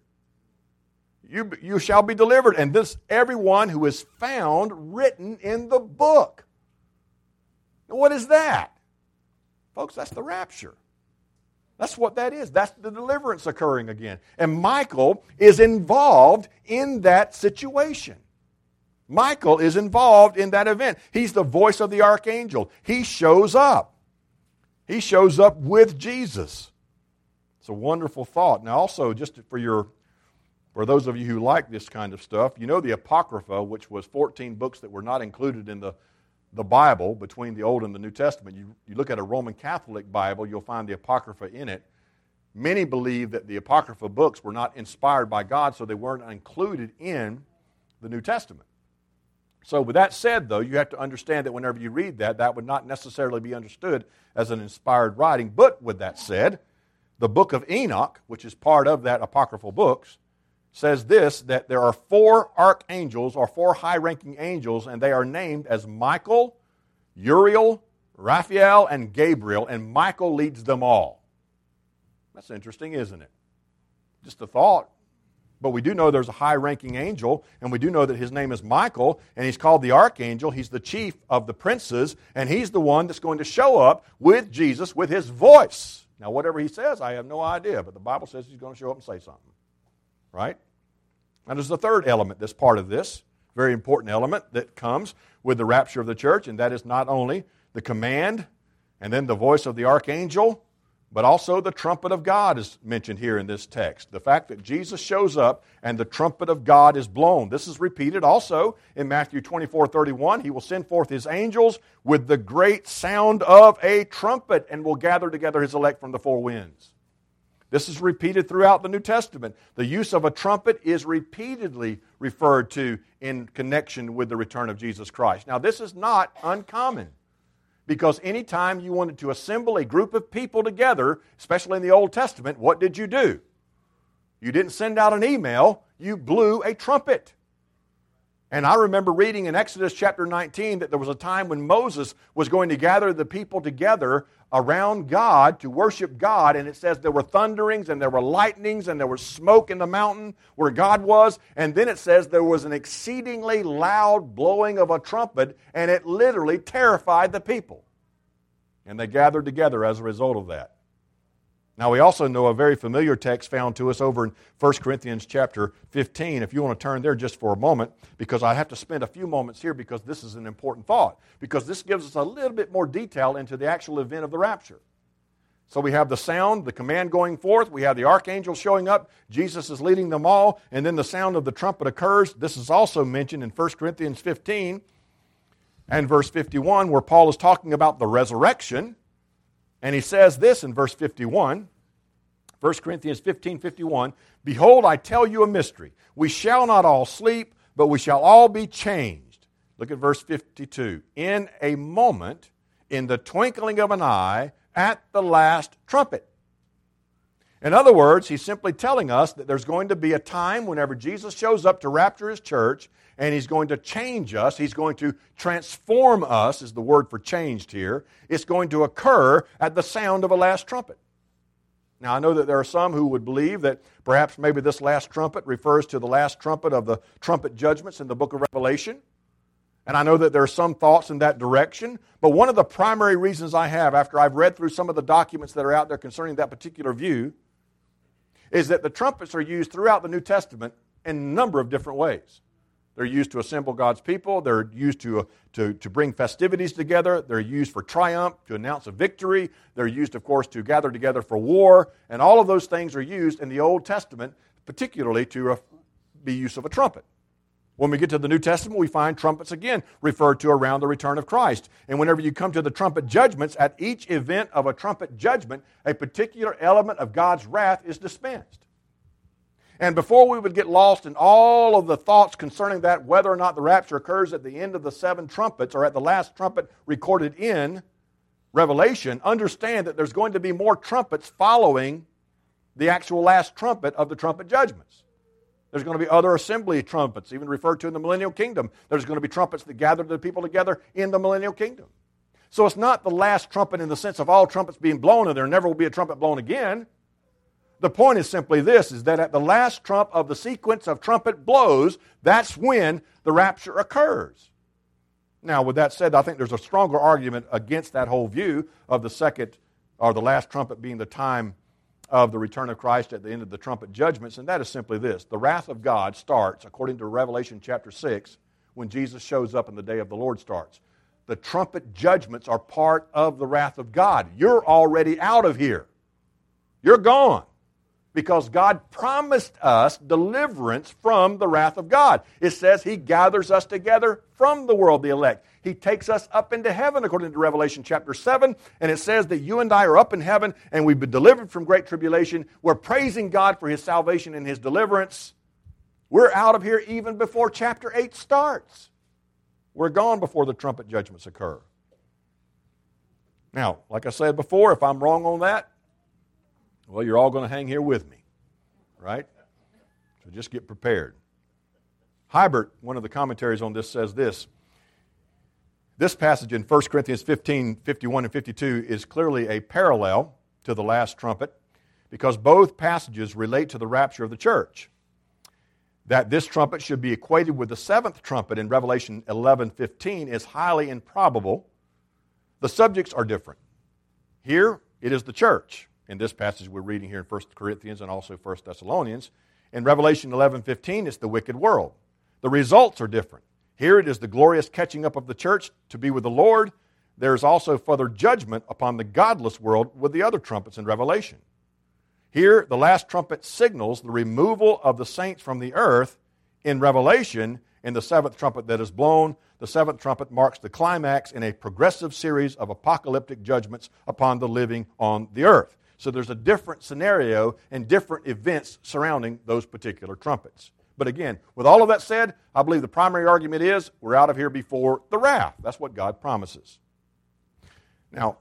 You, you shall be delivered. "And this everyone who is found written in the book." Now, what is that? Folks, that's the rapture. That's what that is. That's the deliverance occurring again. And Michael is involved in that situation. Michael is involved in that event. He's the voice of the archangel. He shows up. He shows up with Jesus. It's a wonderful thought. Now also, just for your, for those of you who like this kind of stuff, you know the Apocrypha, which was fourteen books that were not included in the, the Bible between the Old and the New Testament. You, you look at a Roman Catholic Bible, you'll find the Apocrypha in it. Many believe that the Apocrypha books were not inspired by God, so they weren't included in the New Testament. So with that said, though, you have to understand that whenever you read that, that would not necessarily be understood as an inspired writing. But with that said, the book of Enoch, which is part of that apocryphal books, says this, that there are four archangels or four high-ranking angels, and they are named as Michael, Uriel, Raphael, and Gabriel, and Michael leads them all. That's interesting, isn't it? Just a thought. But we do know there's a high-ranking angel, and we do know that his name is Michael, and he's called the archangel. He's the chief of the princes, and he's the one that's going to show up with Jesus with his voice. Now, whatever he says, I have no idea, but the Bible says he's going to show up and say something. Right? Now, there's a third element that's part of this, very important element that comes with the rapture of the church, and that is not only the command and then the voice of the archangel, but also the trumpet of God is mentioned here in this text. The fact that Jesus shows up and the trumpet of God is blown. This is repeated also in Matthew twenty-four thirty-one. He will send forth his angels with the great sound of a trumpet and will gather together his elect from the four winds. This is repeated throughout the New Testament. The use of a trumpet is repeatedly referred to in connection with the return of Jesus Christ. Now, this is not uncommon, because anytime you wanted to assemble a group of people together, especially in the Old Testament, what did you do? You didn't send out an email, you blew a trumpet. And I remember reading in Exodus chapter nineteen that there was a time when Moses was going to gather the people together around God to worship God, and it says there were thunderings and there were lightnings and there was smoke in the mountain where God was, and then it says there was an exceedingly loud blowing of a trumpet, and it literally terrified the people. And they gathered together as a result of that. Now, we also know a very familiar text found to us over in First Corinthians chapter fifteen. If you want to turn there just for a moment, because I have to spend a few moments here because this is an important thought, because this gives us a little bit more detail into the actual event of the rapture. So we have the sound, the command going forth, we have the archangel showing up, Jesus is leading them all, and then the sound of the trumpet occurs. This is also mentioned in First Corinthians fifteen and verse fifty-one, where Paul is talking about the resurrection. And he says this in verse fifty-one, First Corinthians fifteen fifty-one, "Behold, I tell you a mystery. We shall not all sleep, but we shall all be changed." Look at verse fifty-two. "In a moment, in the twinkling of an eye, at the last trumpet." In other words, he's simply telling us that there's going to be a time whenever Jesus shows up to rapture his church, and he's going to change us. He's going to transform us, is the word for changed here. It's going to occur at the sound of a last trumpet. Now, I know that there are some who would believe that perhaps maybe this last trumpet refers to the last trumpet of the trumpet judgments in the book of Revelation. And I know that there are some thoughts in that direction. But one of the primary reasons I have, after I've read through some of the documents that are out there concerning that particular view, is that the trumpets are used throughout the New Testament in a number of different ways. They're used to assemble God's people. They're used to, uh, to, to bring festivities together. They're used for triumph, to announce a victory. They're used, of course, to gather together for war. And all of those things are used in the Old Testament, particularly to uh, be use of a trumpet. When we get to the New Testament, we find trumpets again referred to around the return of Christ. And whenever you come to the trumpet judgments, at each event of a trumpet judgment, a particular element of God's wrath is dispensed. And before we would get lost in all of the thoughts concerning that, whether or not the rapture occurs at the end of the seven trumpets or at the last trumpet recorded in Revelation, understand that there's going to be more trumpets following the actual last trumpet of the trumpet judgments. There's going to be other assembly trumpets, even referred to in the millennial kingdom. There's going to be trumpets that gather the people together in the millennial kingdom. So it's not the last trumpet in the sense of all trumpets being blown and there never will be a trumpet blown again. The point is simply this, is that at the last trump of the sequence of trumpet blows, that's when the rapture occurs. Now, with that said, I think there's a stronger argument against that whole view of the second or the last trumpet being the time of the return of Christ at the end of the trumpet judgments, and that is simply this. The wrath of God starts, according to Revelation chapter six, when Jesus shows up and the day of the Lord starts. The trumpet judgments are part of the wrath of God. You're already out of here. You're gone. Because God promised us deliverance from the wrath of God. It says He gathers us together from the world, the elect. He takes us up into heaven, according to Revelation chapter seven, and it says that you and I are up in heaven, and we've been delivered from great tribulation. We're praising God for His salvation and His deliverance. We're out of here even before chapter eight starts. We're gone before the trumpet judgments occur. Now, like I said before, if I'm wrong on that, well, you're all going to hang here with me, right? So just get prepared. Hybert, one of the commentaries on this, says this. This passage in First Corinthians fifteen, fifty-one and fifty-two is clearly a parallel to the last trumpet because both passages relate to the rapture of the church. That this trumpet should be equated with the seventh trumpet in Revelation eleven fifteen is highly improbable. The subjects are different. Here, it is the church. In this passage we're reading here in First Corinthians and also First Thessalonians. In Revelation eleven fifteen, it's the wicked world. The results are different. Here it is the glorious catching up of the church to be with the Lord. There's also further judgment upon the godless world with the other trumpets in Revelation. Here, the last trumpet signals the removal of the saints from the earth. In Revelation, in the seventh trumpet that is blown, the seventh trumpet marks the climax in a progressive series of apocalyptic judgments upon the living on the earth. So there's a different scenario and different events surrounding those particular trumpets. But again, with all of that said, I believe the primary argument is we're out of here before the wrath. That's what God promises. Now,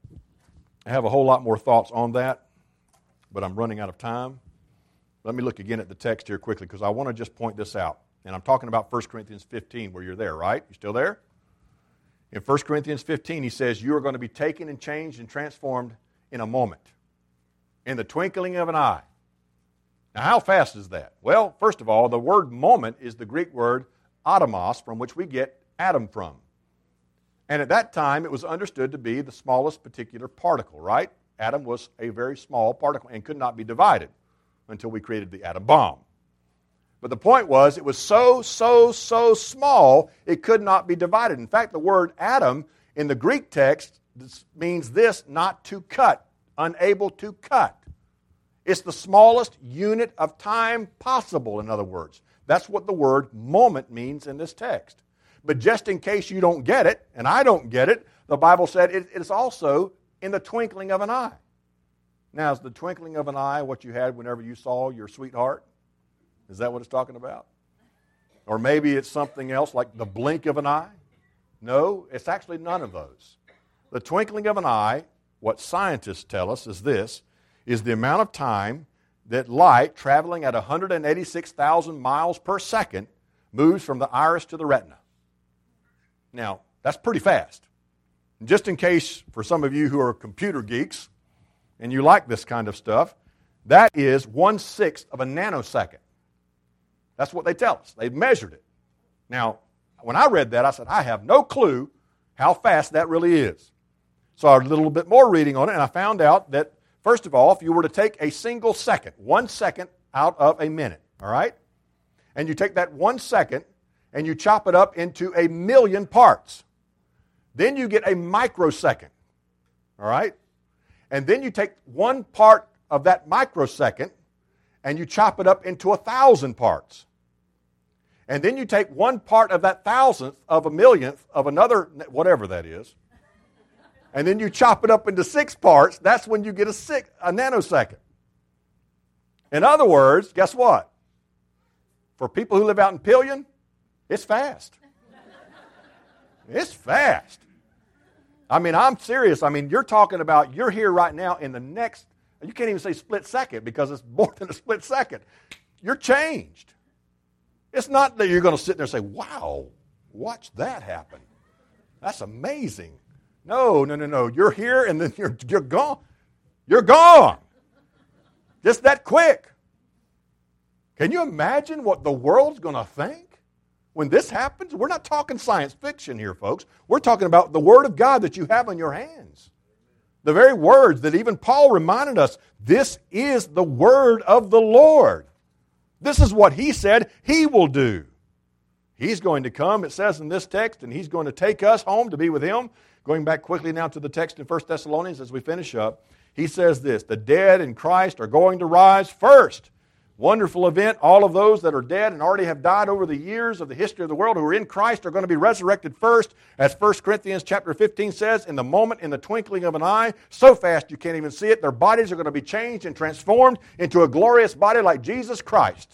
I have a whole lot more thoughts on that, but I'm running out of time. Let me look again at the text here quickly because I want to just point this out. And I'm talking about First Corinthians fifteen where you're there, right? You still there? In First Corinthians fifteen, he says, you are going to be taken and changed and transformed in a moment, in the twinkling of an eye. Now, how fast is that? Well, first of all, the word moment is the Greek word atomos, from which we get atom from. And at that time, it was understood to be the smallest particular particle, right? Atom was a very small particle and could not be divided until we created the atom bomb. But the point was, it was so, so, so small, it could not be divided. In fact, the word atom in the Greek text means this, not to cut, unable to cut. It's the smallest unit of time possible, in other words. That's what the word moment means in this text. But just in case you don't get it, and I don't get it, the Bible said it is also in the twinkling of an eye. Now, is the twinkling of an eye what you had whenever you saw your sweetheart? Is that what it's talking about? Or maybe it's something else like the blink of an eye? No, it's actually none of those. The twinkling of an eye, what scientists tell us is this, is the amount of time that light traveling at one hundred eighty-six thousand miles per second moves from the iris to the retina. Now, that's pretty fast. Just in case, for some of you who are computer geeks, and you like this kind of stuff, that is one-sixth of a nanosecond. That's what they tell us. They've measured it. Now, when I read that, I said, I have no clue how fast that really is. So I did a little bit more reading on it, and I found out that, first of all, if you were to take a single second, one second out of a minute, all right, and you take that one second and you chop it up into a million parts, then you get a microsecond, all right? And then you take one part of that microsecond and you chop it up into a thousand parts. And then you take one part of that thousandth of a millionth of another, whatever that is, and then you chop it up into six parts. That's when you get a, six, a nanosecond. In other words, guess what? For people who live out in Pillion, it's fast. It's fast. I mean, I'm serious. I mean, you're talking about, you're here right now in the next, you can't even say split second because it's more than a split second. You're changed. It's not that you're going to sit there and say, wow, watch that happen. That's amazing. No, no, no, no. You're here and then you're, you're gone. You're gone. Just that quick. Can you imagine what the world's going to think when this happens? We're not talking science fiction here, folks. We're talking about the Word of God that you have in your hands. The very words that even Paul reminded us, this is the Word of the Lord. This is what He said He will do. He's going to come, it says in this text, and He's going to take us home to be with Him. Going back quickly now to the text in First Thessalonians as we finish up, he says this, the dead in Christ are going to rise first. Wonderful event. All of those that are dead and already have died over the years of the history of the world who are in Christ are going to be resurrected first. As First Corinthians chapter fifteen says, in the moment, in the twinkling of an eye, so fast you can't even see it, their bodies are going to be changed and transformed into a glorious body like Jesus Christ.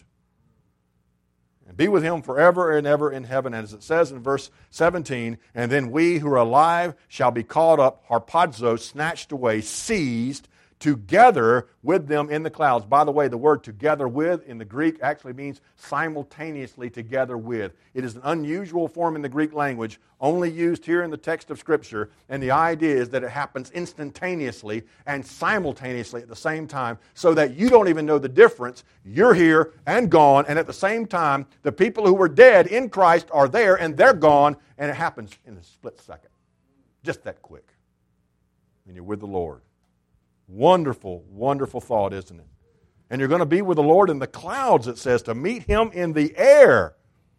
And be with Him forever and ever in heaven. And as it says in verse seventeen, and then we who are alive shall be caught up, harpazo, snatched away, seized, together with them in the clouds. By the way, the word together with in the Greek actually means simultaneously together with. It is an unusual form in the Greek language, only used here in the text of Scripture, and the idea is that it happens instantaneously and simultaneously at the same time so that you don't even know the difference. You're here and gone, and at the same time, the people who were dead in Christ are there and they're gone, and it happens in a split second. Just that quick. And you're with the Lord. Wonderful, wonderful thought, isn't it? And you're going to be with the Lord in the clouds, it says, to meet Him in the air.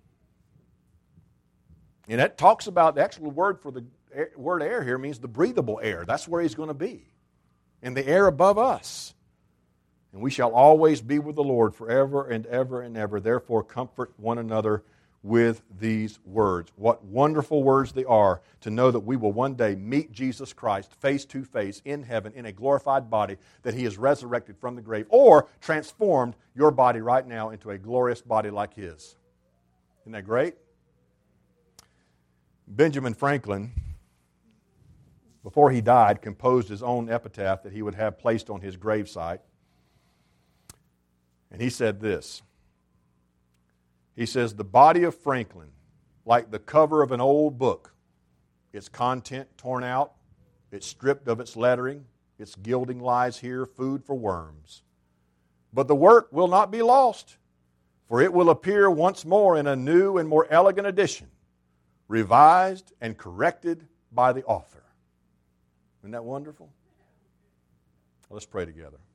And that talks about, the actual word for the air, word air here means the breathable air. That's where He's going to be, in the air above us. And we shall always be with the Lord forever and ever and ever. Therefore, comfort one another with these words. What wonderful words they are to know that we will one day meet Jesus Christ face to face in heaven in a glorified body, that He is resurrected from the grave, or transformed your body right now into a glorious body like His. Isn't that great? Benjamin Franklin, before he died, composed his own epitaph that he would have placed on his gravesite. And he said this. He says, "The body of Franklin, like the cover of an old book, its content torn out, it's stripped of its lettering, its gilding lies here, food for worms. But the work will not be lost, for it will appear once more in a new and more elegant edition, revised and corrected by the author." Isn't that wonderful? Let's pray together.